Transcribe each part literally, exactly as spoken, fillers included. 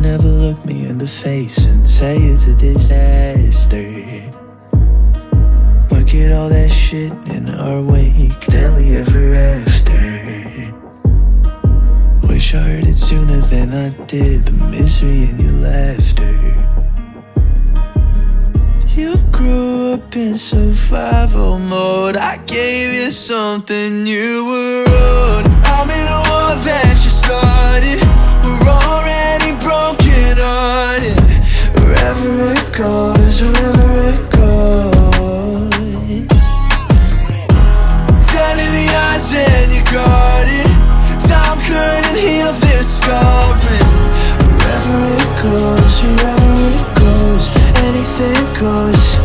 never look me in the face and say it's a disaster. Look at all that shit in our wake, deadly ever after. Wish I heard it sooner than I did, the misery in your laughter. You grew up in survival mode, I gave you something you were owed. I'm in a war that you started, we're already broken hearted. Wherever it goes, wherever it goes, dead in the eyes and you got it. Time couldn't heal this scarring. Wherever it goes, wherever it goes, anything goes.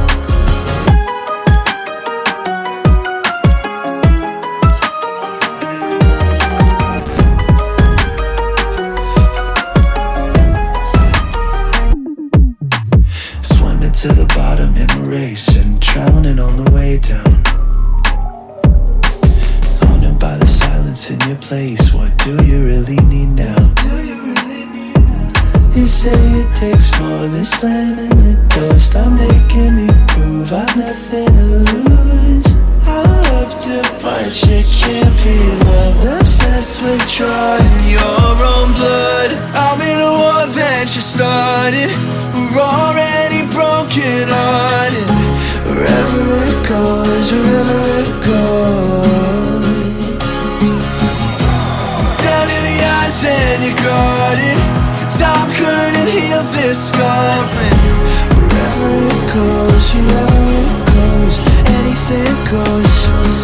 Swimming to the bottom in a race and drowning on the way down. Haunted by the silence in your place, what do you really need now? You say it takes more than slamming the door. Stop making me prove I've nothing to lose. I love to but you can't be loved. Obsessed with drawing your own blood. I'm in a war that you started, we're already broken hearted. Wherever it goes, wherever it goes, down in the eyes and you got it. Time couldn't heal this scarring. Wherever it goes, wherever it goes, anything goes.